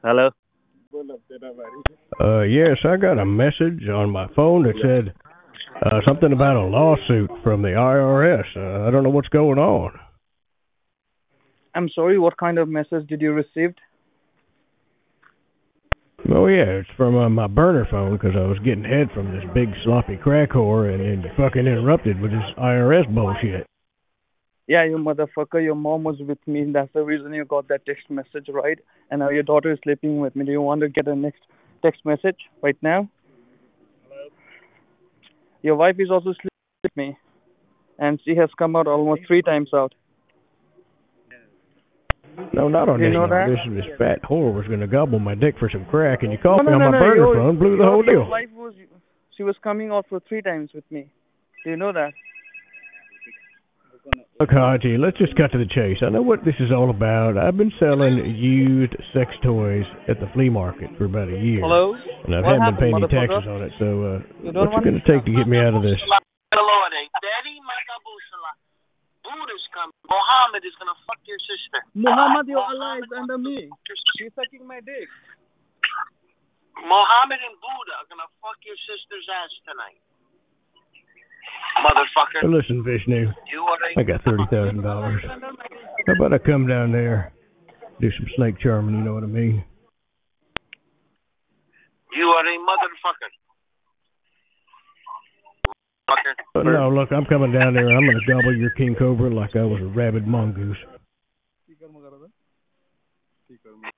Hello? Yes, I got a message on my phone that said something about a lawsuit from the IRS. I don't know what's going on. I'm sorry, what kind of message did you receive? Oh yeah, it's from my burner phone because I was getting head from this big sloppy crack whore and then fucking interrupted with this IRS bullshit. Yeah, you motherfucker, your mom was with me. That's the reason you got that text message, right? And now your daughter is sleeping with me. Do you want to get a next text message right now? Your wife is also sleeping with me, and she has come out almost 3 times out. No, not on Do you this know number. that? This fat whore was gonna gobble my dick for some crack, and you No, called me no, on no, my no. burner Your phone, blew the your whole your deal. wife was she was coming out for 3 times with me. Do you know that? Look, Haji, let's just cut to the chase. I know what this is all about. I've been selling used sex toys at the flea market for about a year, Hello? and I What haven't been happened, paying any motherfucker? taxes on it. So, You don't what's it want going to take to get me out of this? Buddha's coming. Muhammad is gonna fuck your sister. Muhammad, you're alive under me. She's sucking my dick. Muhammad and Buddha are gonna fuck your sister's ass tonight. Motherfucker. Well, listen, Vishnu, I got $30,000. How about I come down there, do some snake charming? You know what I mean? You are a motherfucker. No, look, I'm coming down there and I'm going to gobble your king cobra like I was a rabid mongoose.